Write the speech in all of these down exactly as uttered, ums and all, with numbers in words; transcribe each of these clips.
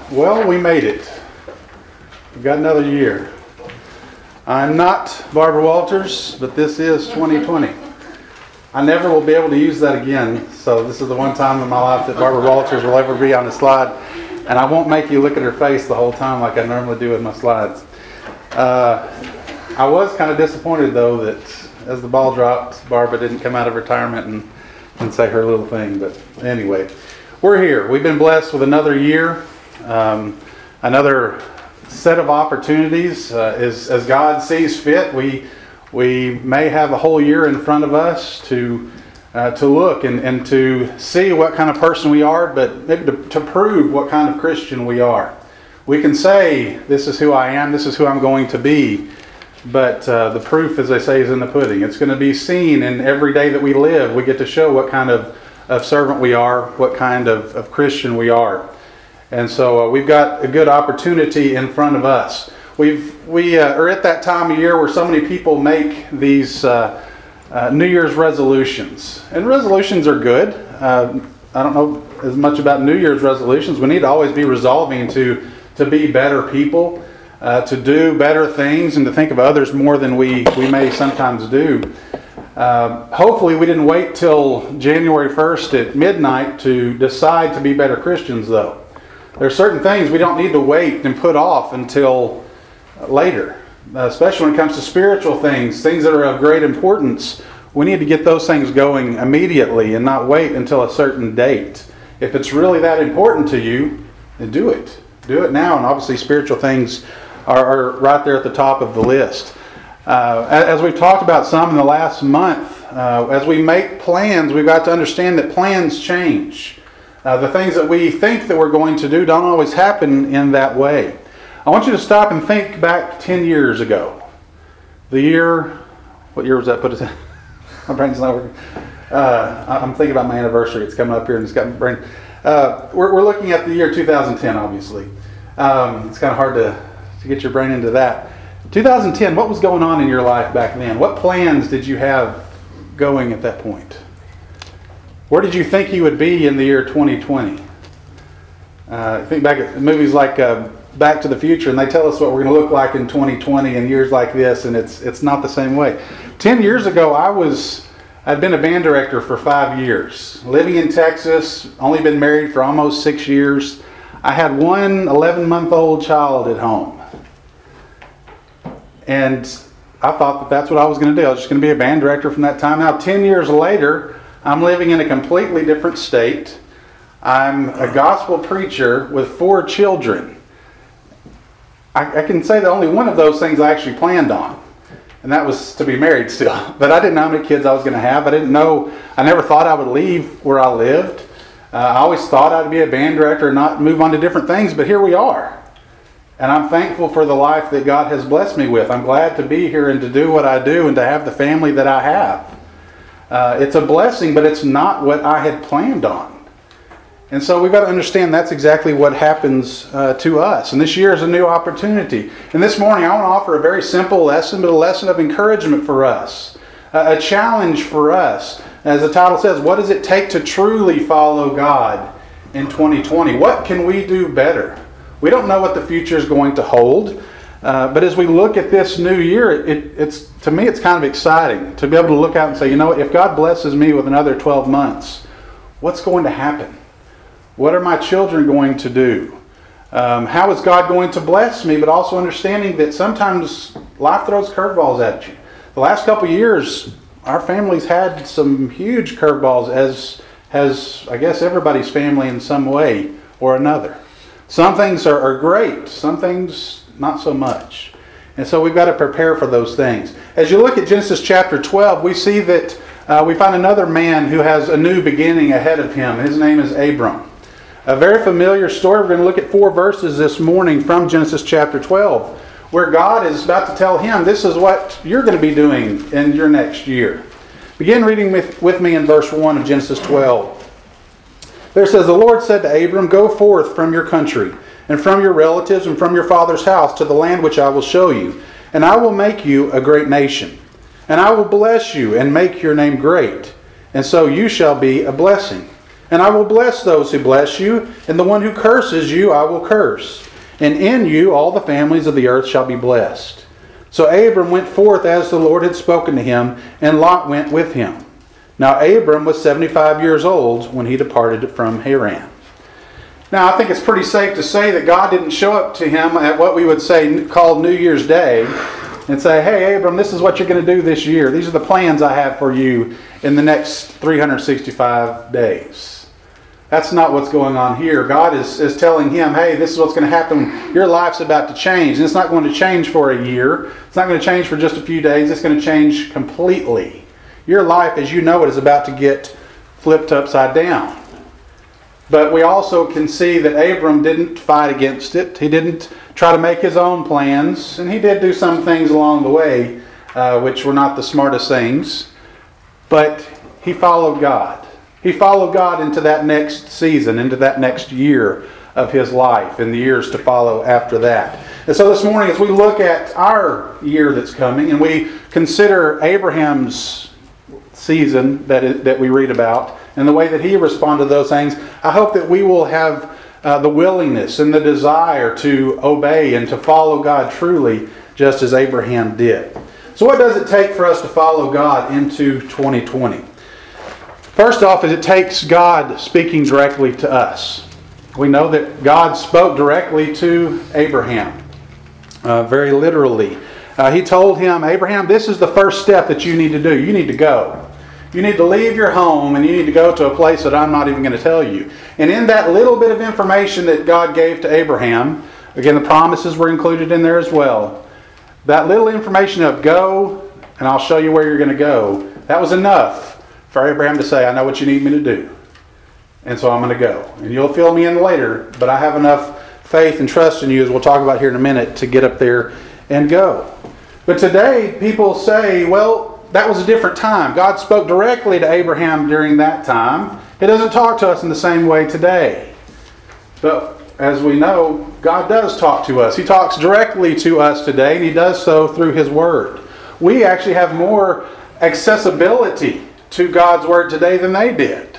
Well, we made it. We've got another year. I'm not Barbara Walters, but this is twenty twenty. I never will be able to use that again, so this is the one time in my life that Barbara Walters will ever be on the slide, and I won't make you look at her face the whole time like I normally do with my slides. Uh, I was kind of disappointed, though, that as the ball dropped, Barbara didn't come out of retirement and, and say her little thing, but anyway. We're here. We've been blessed with another year, um, another set of opportunities. Uh, as, as God sees fit, we we may have a whole year in front of us to uh, to look and, and to see what kind of person we are, but maybe to, to prove what kind of Christian we are. We can say, this is who I am, this is who I'm going to be, but uh, the proof, as they say, is in the pudding. It's going to be seen in every day that we live. We get to show what kind of of servant we are, what kind of, of Christian we are. And so uh, we've got a good opportunity in front of us. We've, we uh, are at that time of year where so many people make these uh, uh, New Year's resolutions. And resolutions are good. Uh, I don't know as much about New Year's resolutions. We need to always be resolving to, to be better people, uh, to do better things, and to think of others more than we, we may sometimes do. Uh, hopefully we didn't wait till January first at midnight to decide to be better Christians, though. There are certain things we don't need to wait and put off until later, uh, especially when it comes to spiritual things, things that are of great importance. We need to get those things going immediately and not wait until a certain date. If it's really that important to you, then do it. Do it now, and obviously spiritual things are, are right there at the top of the list. Uh, as we've talked about some in the last month, uh, as we make plans, we've got to understand that plans change. Uh, the things that we think that we're going to do don't always happen in that way. I want you to stop and think back ten years ago. The year, what year was that? Put us in? My brain's not working. Uh, I'm thinking about my anniversary. It's coming up here and it's got my brain. Uh, we're, we're looking at the year two thousand ten, obviously. Um, it's kind of hard to, to get your brain into that. two thousand ten, what was going on in your life back then? What plans did you have going at that point? Where did you think you would be in the year twenty twenty? Uh, I think back at movies like uh, Back to the Future, and they tell us what we're going to look like in twenty twenty and years like this, and it's it's not the same way. Ten years ago, I was I'd been a band director for five years, living in Texas. Only been married for almost six years. I had one eleven-month-old child at home. And I thought that that's what I was going to do. I was just going to be a band director from that time. Now, ten years later, I'm living in a completely different state. I'm a gospel preacher with four children. I, I can say that only one of those things I actually planned on, and that was to be married still. But I didn't know how many kids I was going to have. I didn't know, I never thought I would leave where I lived. Uh, I always thought I'd be a band director and not move on to different things, but here we are. And I'm thankful for the life that God has blessed me with. I'm glad to be here and to do what I do and to have the family that I have. Uh, it's a blessing, but it's not what I had planned on. And so we've got to understand that's exactly what happens uh, to us. And this year is a new opportunity. And this morning I want to offer a very simple lesson, but a lesson of encouragement for us. Uh, a challenge for us. As the title says, what does it take to truly follow God in twenty twenty? What can we do better? We don't know what the future is going to hold, uh, but as we look at this new year, it, it's to me it's kind of exciting to be able to look out and say, you know, if God blesses me with another twelve months, what's going to happen? What are my children going to do? Um, how is God going to bless me? But also understanding that sometimes life throws curveballs at you. The last couple of years, our family's had some huge curveballs, as has, I guess, everybody's family in some way or another. Some things are, are great, some things not so much. And so we've got to prepare for those things. As you look at Genesis chapter twelve, we see that uh, we find another man who has a new beginning ahead of him. His name is Abram. A very familiar story. We're going to look at four verses this morning from Genesis chapter twelve, where God is about to tell him, this is what you're going to be doing in your next year. Begin reading with, with me in verse one of Genesis twelve. There says, the Lord said to Abram, go forth from your country, and from your relatives, and from your father's house, to the land which I will show you. And I will make you a great nation. And I will bless you, and make your name great. And so you shall be a blessing. And I will bless those who bless you, and the one who curses you I will curse. And in you all the families of the earth shall be blessed. So Abram went forth as the Lord had spoken to him, and Lot went with him. Now Abram was seventy-five years old when he departed from Haran. Now I think it's pretty safe to say that God didn't show up to him at what we would say called New Year's Day and say, hey Abram, this is what you're going to do this year. These are the plans I have for you in the next three hundred sixty-five days. That's not what's going on here. God is, is telling him, hey, this is what's going to happen. Your life's about to change. And it's not going to change for a year. It's not going to change for just a few days. It's going to change completely. Your life, as you know it, is about to get flipped upside down. But we also can see that Abram didn't fight against it. He didn't try to make his own plans. And he did do some things along the way, uh, which were not the smartest things. But he followed God. He followed God into that next season, into that next year of his life, and the years to follow after that. And so this morning, as we look at our year that's coming, and we consider Abraham's season that is, that we read about, and the way that he responded to those things, I hope that we will have uh, the willingness and the desire to obey and to follow God truly, just as Abraham did. So what does it take for us to follow God into twenty twenty? First off, is it takes God speaking directly to us. We know that God spoke directly to Abraham, uh, very literally. Uh, he told him, Abraham, this is the first step that you need to do. You need to go. You need to leave your home and you need to go to a place that I'm not even going to tell you. And in that little bit of information that God gave to Abraham, again, the promises were included in there as well. That little information of go and I'll show you where you're going to go, that was enough for Abraham to say, I know what you need me to do. And so I'm going to go. And you'll fill me in later, but I have enough faith and trust in you, as we'll talk about here in a minute, to get up there and go. But today, people say, well, that was a different time. God spoke directly to Abraham during that time. He doesn't talk to us in the same way today. But as we know, God does talk to us. He talks directly to us today, and He does so through His Word. We actually have more accessibility to God's Word today than they did.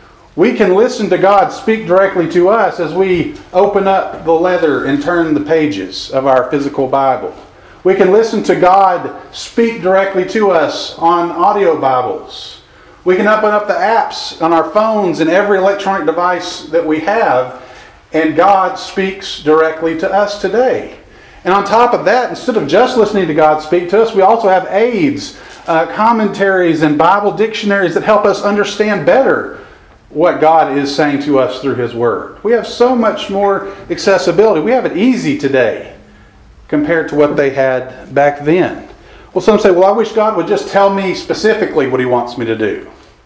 We can listen to God speak directly to us as we open up the leather and turn the pages of our physical Bible. We can listen to God speak directly to us on audio Bibles. We can open up the apps on our phones and every electronic device that we have, and God speaks directly to us today. And on top of that, instead of just listening to God speak to us, we also have aids, uh, commentaries, and Bible dictionaries that help us understand better what God is saying to us through His Word. We have so much more accessibility. We have it easy today compared to what they had back then. Well, some say, well, I wish God would just tell me specifically what He wants me to do.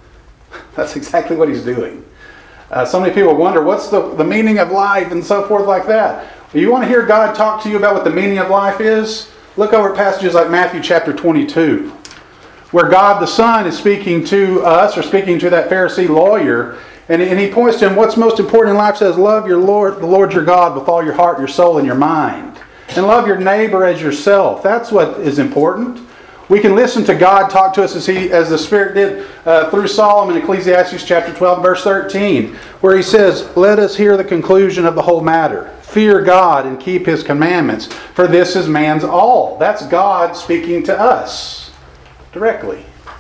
That's exactly what He's doing. Uh, so many people wonder, what's the, the meaning of life and so forth like that. Well, you want to hear God talk to you about what the meaning of life is? Look over at passages like Matthew chapter twenty-two, where God the Son is speaking to us, or speaking to that Pharisee lawyer, and, and He points to him, what's most important in life says, love your Lord, the Lord your God with all your heart, your soul, and your mind. And love your neighbor as yourself. That's what is important. We can listen to God talk to us as He, as the Spirit did uh, through Solomon in Ecclesiastes chapter twelve, verse thirteen, where he says, let us hear the conclusion of the whole matter. Fear God and keep His commandments, for this is man's all. That's God speaking to us directly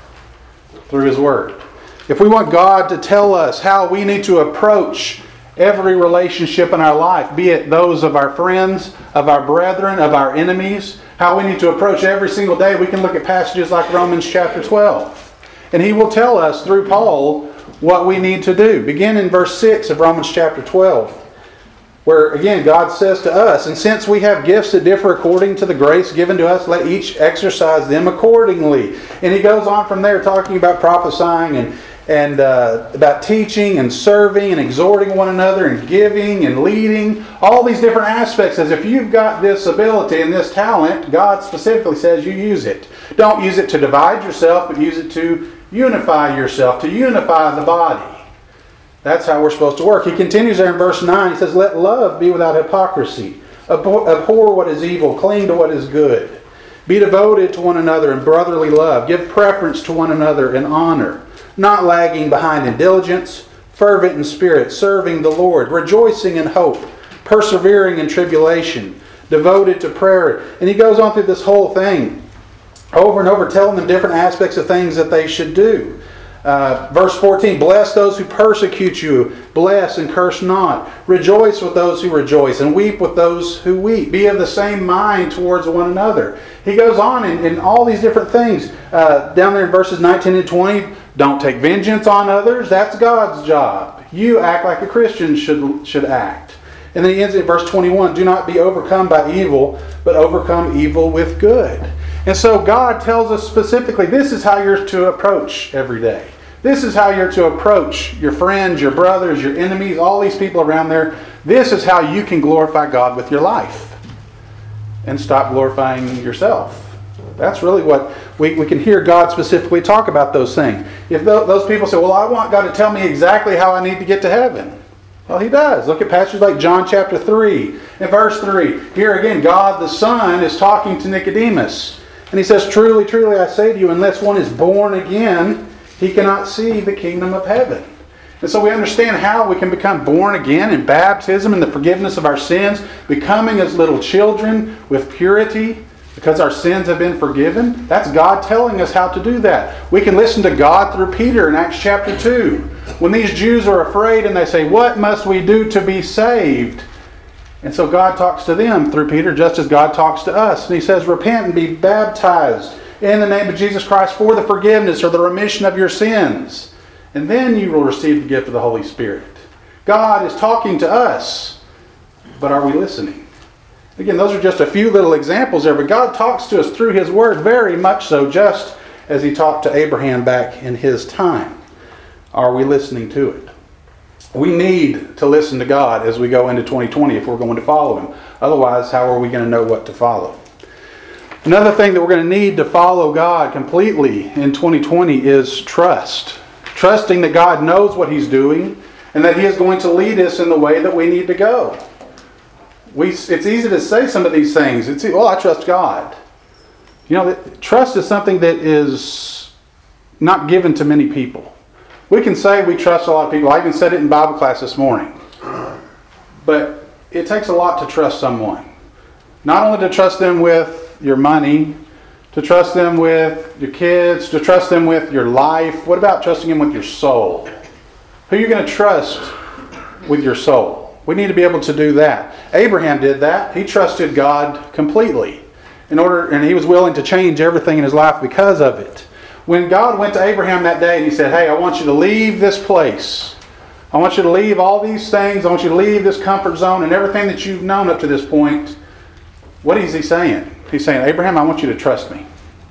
through His Word. If we want God to tell us how we need to approach every relationship in our life, be it those of our friends, of our brethren, of our enemies, how we need to approach every single day, we can look at passages like Romans chapter twelve. And He will tell us through Paul what we need to do. Begin in verse six of Romans chapter twelve, where again God says to us, and since we have gifts that differ according to the grace given to us, let each exercise them accordingly. And he goes on from there talking about prophesying and and uh, about teaching and serving and exhorting one another and giving and leading. All these different aspects. As if you've got this ability and this talent, God specifically says you use it. Don't use it to divide yourself, but use it to unify yourself, to unify the body. That's how we're supposed to work. He continues there in verse nine. He says, let love be without hypocrisy. Abhor what is evil. Cling to what is good. Be devoted to one another in brotherly love. Give preference to one another in honor. Not lagging behind in diligence, fervent in spirit, serving the Lord, rejoicing in hope, persevering in tribulation, devoted to prayer. And he goes on through this whole thing over and over, telling them different aspects of things that they should do. Uh, verse fourteen, bless those who persecute you, bless and curse not. Rejoice with those who rejoice, and weep with those who weep. Be of the same mind towards one another. He goes on in, in all these different things. Uh, down there in verses nineteen and twenty, don't take vengeance on others. That's God's job. You act like a Christian should, should act. And then he ends at verse twenty-one, do not be overcome by evil, but overcome evil with good. And so God tells us specifically, this is how you're to approach every day. This is how you're to approach your friends, your brothers, your enemies, all these people around there. This is how you can glorify God with your life and stop glorifying yourself. That's really what we, we can hear God specifically talk about those things. If those people say, well, I want God to tell me exactly how I need to get to heaven. Well, he does. Look at passages like John chapter three and verse three. Here again, God the Son is talking to Nicodemus. And he says, truly, truly, I say to you, unless one is born again, he cannot see the kingdom of heaven. And so we understand how we can become born again in baptism and the forgiveness of our sins, becoming as little children with purity because our sins have been forgiven. That's God telling us how to do that. We can listen to God through Peter in Acts chapter two. When these Jews are afraid and they say, what must we do to be saved? And so God talks to them through Peter just as God talks to us. And he says, repent and be baptized in the name of Jesus Christ for the forgiveness or the remission of your sins. And then you will receive the gift of the Holy Spirit. God is talking to us, but are we listening? Again, those are just a few little examples there, but God talks to us through His Word very much so, just as He talked to Abraham back in his time. Are we listening to it? We need to listen to God as we go into twenty twenty if we're going to follow Him. Otherwise, how are we going to know what to follow? Another thing that we're going to need to follow God completely in twenty twenty is trust. Trusting that God knows what He's doing and that He is going to lead us in the way that we need to go. We, it's easy to say some of these things. It's, well, I trust God. You know, trust is something that is not given to many people. We can say we trust a lot of people. I even said it in Bible class this morning. But it takes a lot to trust someone. Not only to trust them with your money, to trust them with your kids, to trust them with your life. What about trusting them with your soul? Who are you going to trust with your soul? We need to be able to do that. Abraham did that. He trusted God completely. In order, and he was willing to change everything in his life because of it. When God went to Abraham that day and He said, hey, I want you to leave this place. I want you to leave all these things. I want you to leave this comfort zone and everything that you've known up to this point. What is He saying? He's saying, Abraham, I want you to trust me.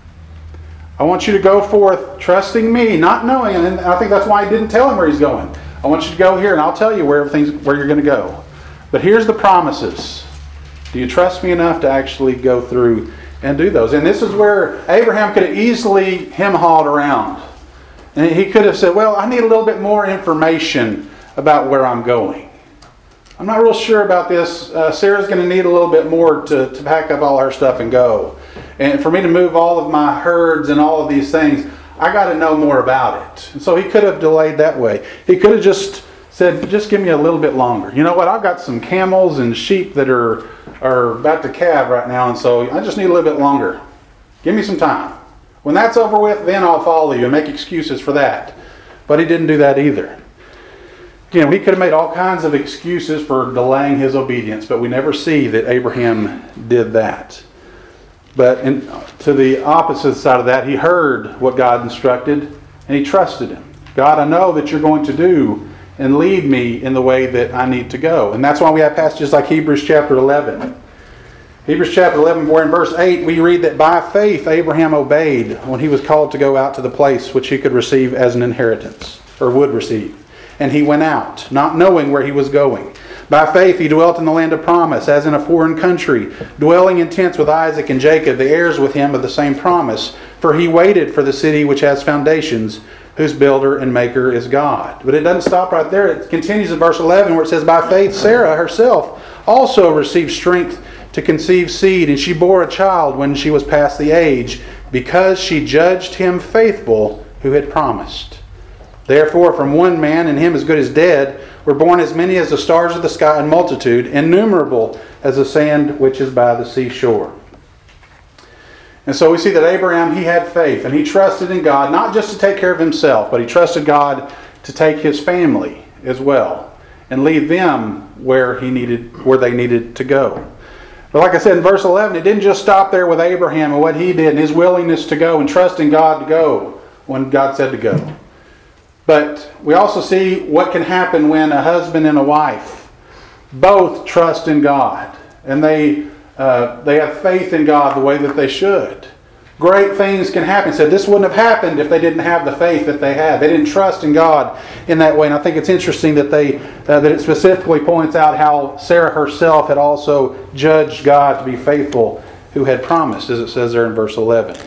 I want you to go forth trusting me, not knowing. And I think that's why He didn't tell him where he's going. I want you to go here and I'll tell you where everything's where you're going to go. But here's the promises. Do you trust me enough to actually go through and do those? And this is where Abraham could have easily hem-hawed around. And he could have said, well, I need a little bit more information about where I'm going. I'm not real sure about this. Uh, Sarah's going to need a little bit more to, to pack up all her stuff and go. And for me to move all of my herds and all of these things, I got to know more about it. And so he could have delayed that way. He could have just said, just give me a little bit longer. You know what? I've got some camels and sheep that are, are about to calve right now, and so I just need a little bit longer. Give me some time. When that's over with, then I'll follow you and make excuses for that. But he didn't do that either. You know, he could have made all kinds of excuses for delaying his obedience, but we never see that Abraham did that. But in, to the opposite side of that, he heard what God instructed, and he trusted Him. God, I know that you're going to do and lead me in the way that I need to go. And that's why we have passages like Hebrews chapter eleven. Hebrews chapter eleven, where in verse eight we read that by faith Abraham obeyed when he was called to go out to the place which he could receive as an inheritance, or would receive. And he went out, not knowing where he was going. By faith he dwelt in the land of promise, as in a foreign country, dwelling in tents with Isaac and Jacob, the heirs with him of the same promise. For he waited for the city which has foundations, whose builder and maker is God. But it doesn't stop right there. It continues in verse eleven where it says, by faith Sarah herself also received strength to conceive seed, and she bore a child when she was past the age, because she judged him faithful who had promised. Therefore, from one man, and him as good as dead, were born as many as the stars of the sky in multitude, innumerable as the sand which is by the seashore. And so we see that Abraham, he had faith, and he trusted in God, not just to take care of himself, but he trusted God to take his family as well, and lead them where he needed, where they needed to go. But like I said in verse eleven, it didn't just stop there with Abraham and what he did and his willingness to go and trusting God to go when God said to go. But we also see what can happen when a husband and a wife both trust in God and they uh, they have faith in God the way that they should. Great things can happen. Said this wouldn't have happened if they didn't have the faith that they had. They didn't trust in God in that way. And I think it's interesting that they uh, that it specifically points out how Sarah herself had also judged God to be faithful, who had promised, as it says there in verse eleven.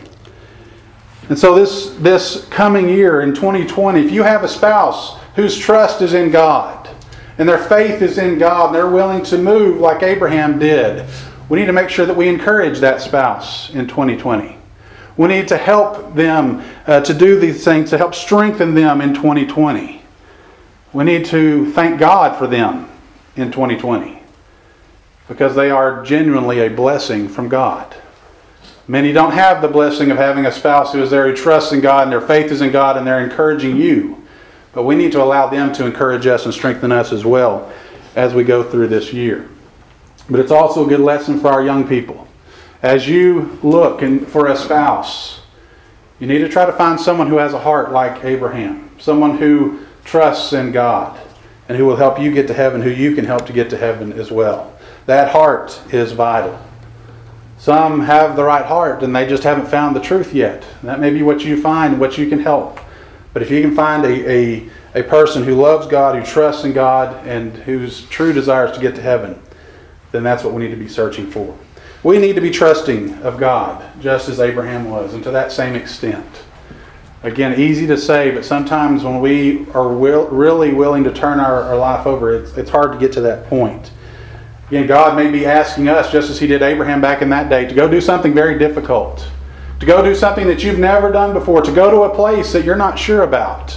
And so this this coming year in twenty twenty, if you have a spouse whose trust is in God and their faith is in God and they're willing to move like Abraham did, we need to make sure that we encourage that spouse in twenty twenty. We need to help them uh, to do these things, to help strengthen them in twenty twenty. We need to thank God for them in twenty twenty because they are genuinely a blessing from God. Many don't have the blessing of having a spouse who is there who trusts in God and their faith is in God and they're encouraging you. But we need to allow them to encourage us and strengthen us as well as we go through this year. But it's also a good lesson for our young people. As you look for a spouse, you need to try to find someone who has a heart like Abraham. Someone who trusts in God and who will help you get to heaven, who you can help to get to heaven as well. That heart is vital. Some have the right heart and they just haven't found the truth yet. That may be what you find, what you can help. But if you can find a, a, a person who loves God, who trusts in God, and whose true desire is to get to heaven, then that's what we need to be searching for. We need to be trusting of God, just as Abraham was, and to that same extent. Again, easy to say, but sometimes when we are will, really willing to turn our, our life over, it's, it's hard to get to that point. Again, God may be asking us, just as He did Abraham back in that day, to go do something very difficult. To go do something that you've never done before. To go to a place that you're not sure about.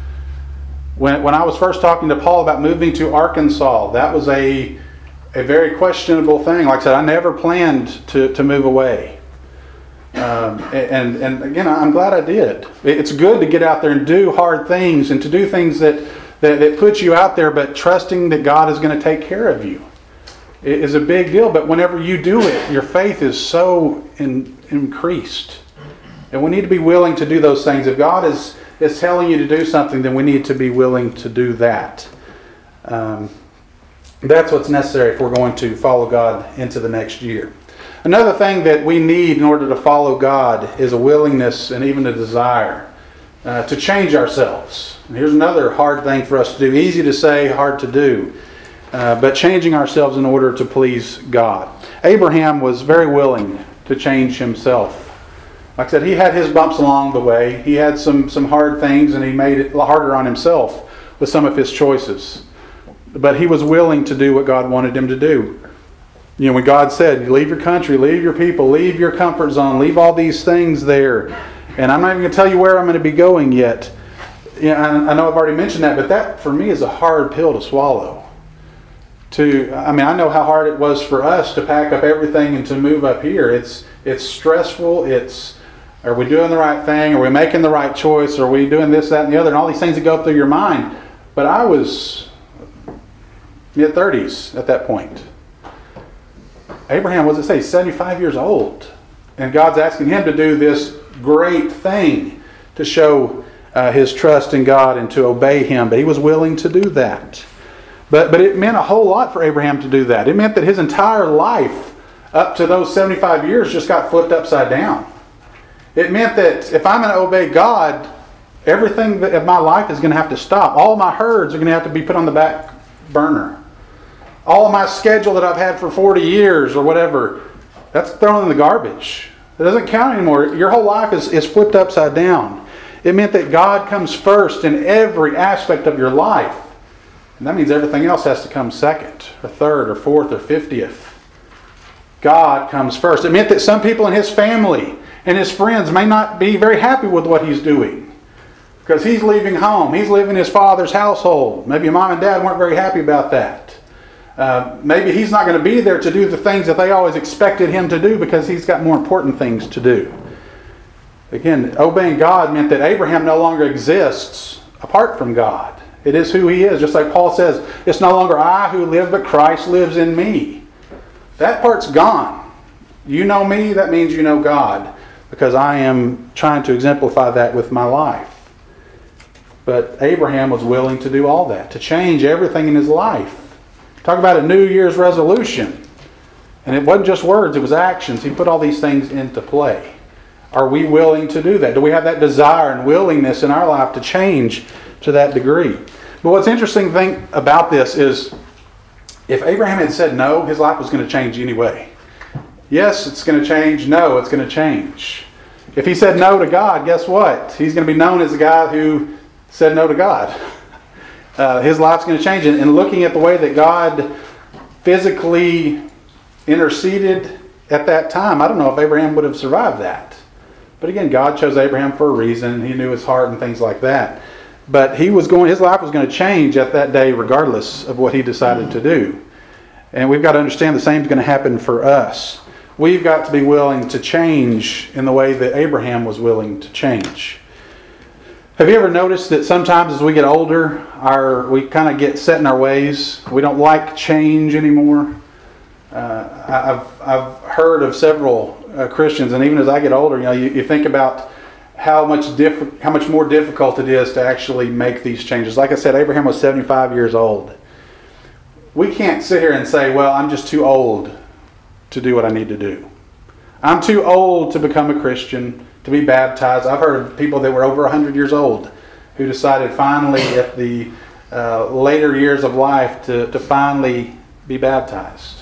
When, when I was first talking to Paul about moving to Arkansas, that was a, a very questionable thing. Like I said, I never planned to, to move away. Um, and, and again, I'm glad I did. It's good to get out there and do hard things and to do things that, that, that put you out there, but trusting that God is going to take care of you. It is a big deal, but whenever you do it, your faith is so in, increased. And we need to be willing to do those things. If God is, is telling you to do something, then we need to be willing to do that. Um, that's what's necessary if we're going to follow God into the next year. Another thing that we need in order to follow God is a willingness and even a desire uh, to change ourselves. And here's another hard thing for us to do. Easy to say, hard to do. Uh, but changing ourselves in order to please God. Abraham was very willing to change himself. Like I said, he had his bumps along the way. He had some, some hard things, and he made it harder on himself with some of his choices. But he was willing to do what God wanted him to do. You know, when God said, leave your country, leave your people, leave your comfort zone, leave all these things there. And I'm not even going to tell you where I'm going to be going yet. You know, I, I know I've already mentioned that, but that for me is a hard pill to swallow. To, I mean, I know how hard it was for us to pack up everything and to move up here. It's it's stressful. It's, are we doing the right thing? Are we making the right choice? Are we doing this, that, and the other? And all these things that go through your mind. But I was mid thirties at that point. Abraham, what does it say? seventy-five years old. And God's asking him to do this great thing to show uh, his trust in God and to obey Him. But he was willing to do that. But but it meant a whole lot for Abraham to do that. It meant that his entire life up to those seventy-five years just got flipped upside down. It meant that if I'm going to obey God, everything that of my life is going to have to stop. All my herds are going to have to be put on the back burner. All of my schedule that I've had for forty years or whatever, that's thrown in the garbage. It doesn't count anymore. Your whole life is, is flipped upside down. It meant that God comes first in every aspect of your life. And that means everything else has to come second, or third, or fourth, or fiftieth. God comes first. It meant that some people in his family and his friends may not be very happy with what he's doing. Because he's leaving home. He's leaving his father's household. Maybe mom and dad weren't very happy about that. Uh, maybe he's not going to be there to do the things that they always expected him to do because he's got more important things to do. Again, obeying God meant that Abraham no longer exists apart from God. It is who he is. Just like Paul says, it's no longer I who live, but Christ lives in me. That part's gone. You know me, that means you know God. Because I am trying to exemplify that with my life. But Abraham was willing to do all that, to change everything in his life. Talk about a New Year's resolution. And it wasn't just words, it was actions. He put all these things into play. Are we willing to do that? Do we have that desire and willingness in our life to change to that degree? But what's interesting thing about this is if Abraham had said no, his life was going to change anyway. Yes, it's going to change. No, it's going to change. If he said no to God, guess what? He's going to be known as a guy who said no to God. Uh, his life's going to change. And looking at the way that God physically interceded at that time, I don't know if Abraham would have survived that. But again, God chose Abraham for a reason. He knew his heart and things like that. But he was going. His life was going to change at that day regardless of what he decided to do. And we've got to understand the same is going to happen for us. We've got to be willing to change in the way that Abraham was willing to change. Have you ever noticed that sometimes as we get older, our we kind of get set in our ways? We don't like change anymore. Uh, I've I've heard of several uh, Christians, and even as I get older, you know, you, you think about how much diff- how much more difficult it is to actually make these changes. Like I said, Abraham was seventy-five years old. We can't sit here and say, well, I'm just too old to do what I need to do. I'm too old to become a Christian, to be baptized. I've heard of people that were over one hundred years old who decided finally at the uh, later years of life to, to finally be baptized.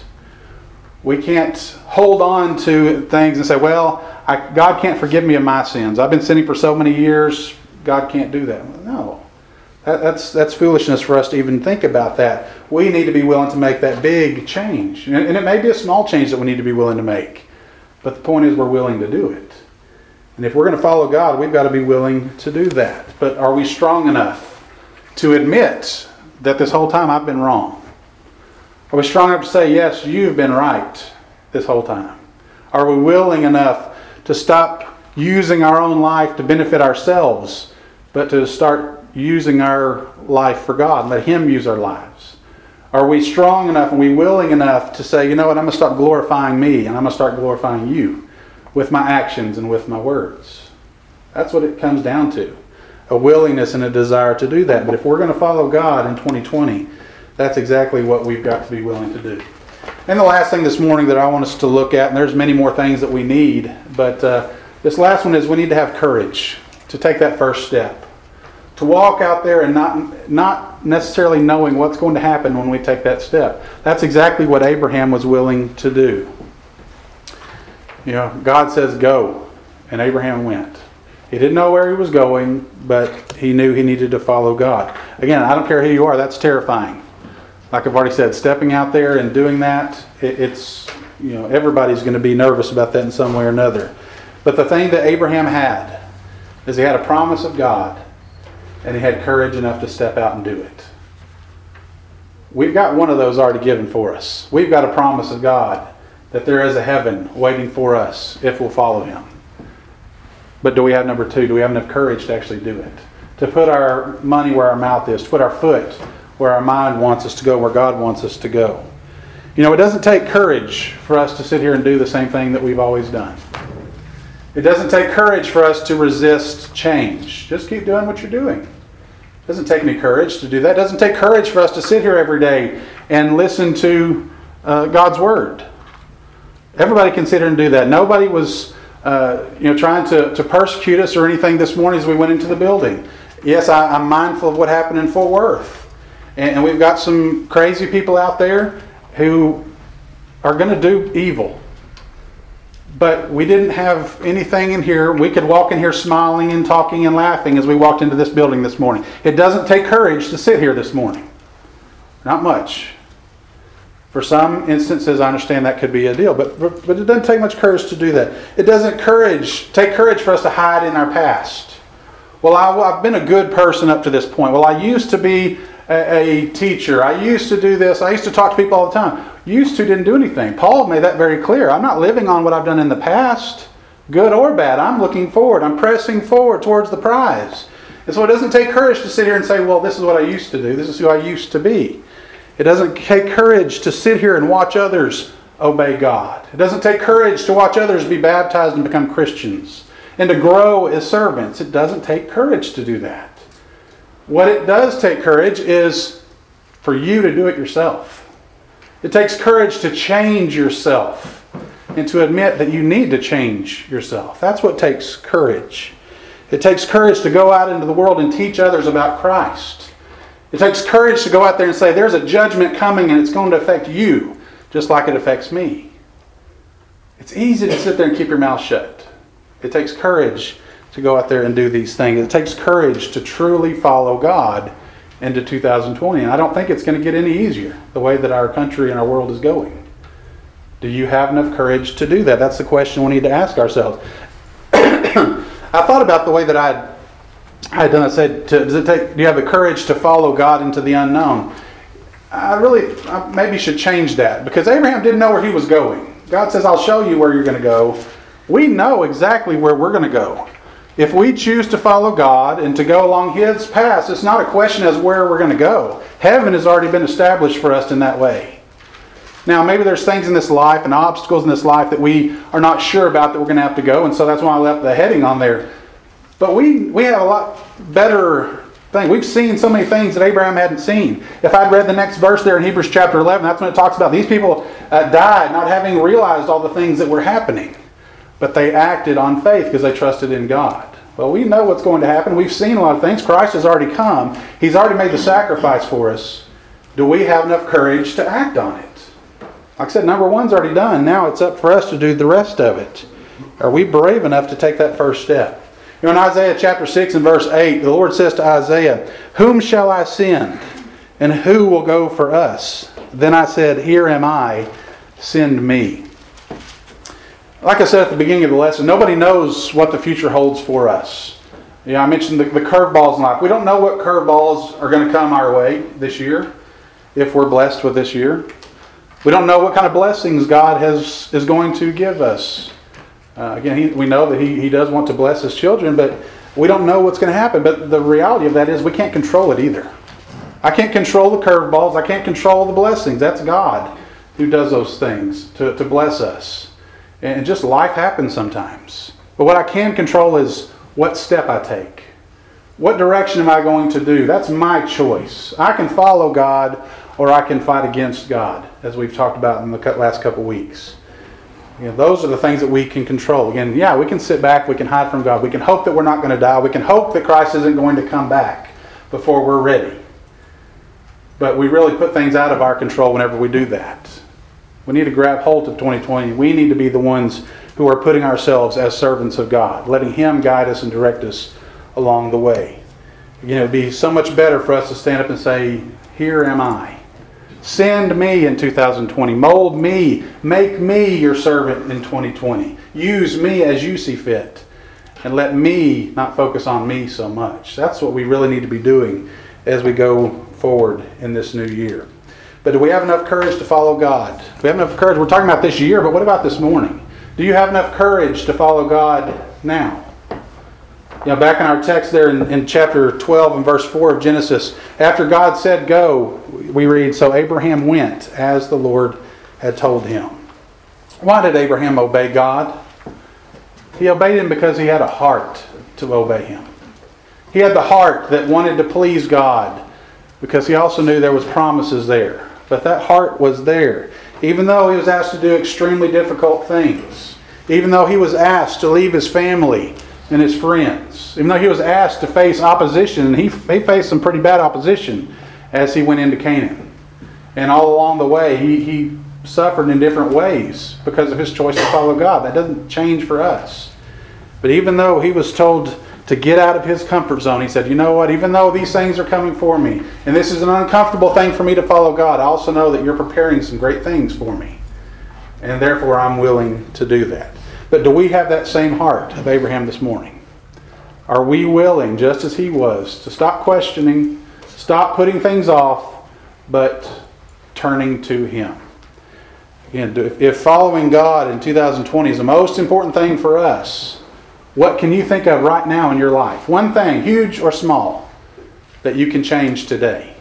We can't hold on to things and say, well, I, God can't forgive me of my sins. I've been sinning for so many years, God can't do that. No. That, that's that's foolishness for us to even think about that. We need to be willing to make that big change. And, and it may be a small change that we need to be willing to make. But the point is we're willing to do it. And if we're going to follow God, we've got to be willing to do that. But are we strong enough to admit that this whole time I've been wrong? Are we strong enough to say, yes, you've been right this whole time? Are we willing enough to stop using our own life to benefit ourselves, but to start using our life for God and let Him use our lives? Are we strong enough and we willing enough to say, you know what, I'm going to start glorifying me and I'm going to start glorifying you with my actions and with my words? That's what it comes down to. A willingness and a desire to do that. But if we're going to follow God in twenty twenty, that's exactly what we've got to be willing to do. And the last thing this morning that I want us to look at, and there's many more things that we need, but uh, this last one is we need to have courage to take that first step. To walk out there and not not necessarily knowing what's going to happen when we take that step. That's exactly what Abraham was willing to do. You know, God says go, and Abraham went. He didn't know where he was going, but he knew he needed to follow God. Again, I don't care who you are, that's terrifying. Like I've already said, stepping out there and doing that, it, it's, you know, everybody's going to be nervous about that in some way or another. But the thing that Abraham had is he had a promise of God, and he had courage enough to step out and do it. We've got one of those already given for us. We've got a promise of God that there is a heaven waiting for us if we'll follow Him. But do we have number two? Do we have enough courage to actually do it? To put our money where our mouth is, to put our foot where our mind wants us to go, where God wants us to go. You know, it doesn't take courage for us to sit here and do the same thing that we've always done. It doesn't take courage for us to resist change. Just keep doing what you're doing. It doesn't take any courage to do that. It doesn't take courage for us to sit here every day and listen to uh, God's Word. Everybody can sit here and do that. Nobody was uh, you know, trying to, to persecute us or anything this morning as we went into the building. Yes, I, I'm mindful of what happened in Fort Worth. And, and we've got some crazy people out there who are going to do evil. But we didn't have anything in here. We could walk in here smiling and talking and laughing as we walked into this building this morning. It doesn't take courage to sit here this morning. Not much. For some instances, I understand that could be a deal. But, but, but it doesn't take much courage to do that. It doesn't courage, take courage for us to hide in our past. Well, I, well, I've been a good person up to this point. Well, I used to be a, a teacher. I used to do this. I used to talk to people all the time. Used to didn't do anything. Paul made that very clear. I'm not living on what I've done in the past, good or bad. I'm looking forward. I'm pressing forward towards the prize. And so it doesn't take courage to sit here and say, well, this is what I used to do. This is who I used to be. It doesn't take courage to sit here and watch others obey God. It doesn't take courage to watch others be baptized and become Christians and to grow as servants. It doesn't take courage to do that. What it does take courage is for you to do it yourself. It takes courage to change yourself and to admit that you need to change yourself. That's what takes courage. It takes courage to go out into the world and teach others about Christ. It takes courage to go out there and say, there's a judgment coming and it's going to affect you just like it affects me. It's easy to sit there and keep your mouth shut. It takes courage to go out there and do these things. It takes courage to truly follow God into two thousand twenty. And I don't think it's going to get any easier the way that our country and our world is going. Do you have enough courage to do that? That's the question we need to ask ourselves. I thought about the way that I had, I had done. I said, to, does it take, do you have the courage to follow God into the unknown? I really I maybe should change that, because Abraham didn't know where he was going. God says, I'll show you where you're going to go. We know exactly where we're going to go. If we choose to follow God and to go along His path, it's not a question as where we're going to go. Heaven has already been established for us in that way. Now, maybe there's things in this life and obstacles in this life that we are not sure about that we're going to have to go, and so that's why I left the heading on there. But we we have a lot better thing. We've seen so many things that Abraham hadn't seen. If I'd read the next verse there in Hebrews chapter eleven, that's when it talks about these people uh, died not having realized all the things that were happening. But they acted on faith because they trusted in God. Well, we know what's going to happen. We've seen a lot of things. Christ has already come. He's already made the sacrifice for us. Do we have enough courage to act on it? Like I said, number one's already done. Now it's up for us to do the rest of it. Are we brave enough to take that first step? You know, in Isaiah chapter six and verse eight, the Lord says to Isaiah, "Whom shall I send? And who will go for us?" Then I said, "Here am I, send me." Like I said at the beginning of the lesson, nobody knows what the future holds for us. Yeah, I mentioned the, the curveballs in life. We don't know what curveballs are going to come our way this year, if we're blessed with this year. We don't know what kind of blessings God has is going to give us. Uh, again, he, we know that he, he does want to bless His children, but we don't know what's going to happen. But the reality of that is we can't control it either. I can't control the curveballs. I can't control the blessings. That's God who does those things to, to bless us. And just life happens sometimes. But what I can control is what step I take. What direction am I going to do? That's my choice. I can follow God or I can fight against God, as we've talked about in the last couple weeks. You know, those are the things that we can control. Again, yeah, we can sit back, we can hide from God. We can hope that we're not going to die. We can hope that Christ isn't going to come back before we're ready. But we really put things out of our control whenever we do that. We need to grab hold of twenty twenty. We need to be the ones who are putting ourselves as servants of God, letting Him guide us and direct us along the way. Again, it would be so much better for us to stand up and say, "Here am I. Send me in two thousand twenty. Mold me. Make me your servant in twenty twenty. Use me as you see fit. And let me not focus on me so much." That's what we really need to be doing as we go forward in this new year. But do we have enough courage to follow God? Do we have enough courage? We're talking about this year, but what about this morning? Do you have enough courage to follow God now? You know, back in our text there in, in chapter twelve and verse four of Genesis, after God said go, we read, "So Abraham went as the Lord had told him." Why did Abraham obey God? He obeyed Him because he had a heart to obey Him. He had the heart that wanted to please God because he also knew there was promises there. But that heart was there. Even though he was asked to do extremely difficult things. Even though he was asked to leave his family and his friends. Even though he was asked to face opposition. And he, he faced some pretty bad opposition as he went into Canaan. And all along the way, he, he suffered in different ways because of his choice to follow God. That doesn't change for us. But even though he was told to get out of his comfort zone, he said, you know what, even though these things are coming for me, and this is an uncomfortable thing for me to follow God, I also know that you're preparing some great things for me. And therefore I'm willing to do that. But do we have that same heart of Abraham this morning? Are we willing, just as he was, to stop questioning, stop putting things off, but turning to him? Again, if following God in two thousand twenty is the most important thing for us, what can you think of right now in your life? One thing, huge or small, that you can change today.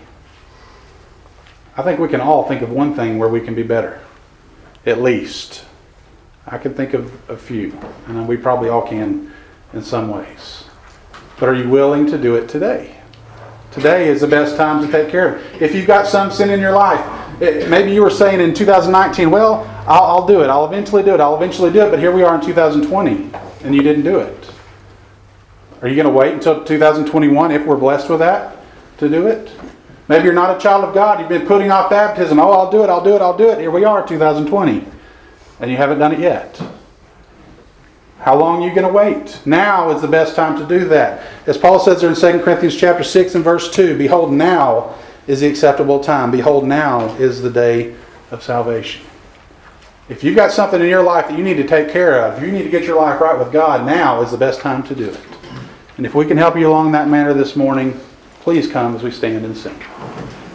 I think we can all think of one thing where we can be better. At least. I can think of a few. And we probably all can in some ways. But are you willing to do it today? Today is the best time to take care of it. If you've got some sin in your life, it, maybe you were saying in two thousand nineteen, well, I'll, I'll do it. I'll eventually do it. I'll eventually do it. But here we are in two thousand twenty, and you didn't do it. Are you going to wait until two thousand twenty-one, if we're blessed with that, to do it? Maybe you're not a child of God. You've been putting off baptism. Oh, I'll do it. I'll do it. I'll do it. Here we are, two thousand twenty, and you haven't done it yet. How long are you going to wait? Now is the best time to do that. As Paul says there in Second Corinthians chapter six and verse two, behold, now is the acceptable time. Behold, now is the day of salvation. If you've got something in your life that you need to take care of, you need to get your life right with God, now is the best time to do it. And if we can help you along that manner this morning, please come as we stand and sing.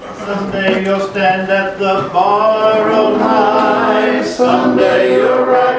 Someday you'll stand at the bar on high. Someday you'll rise.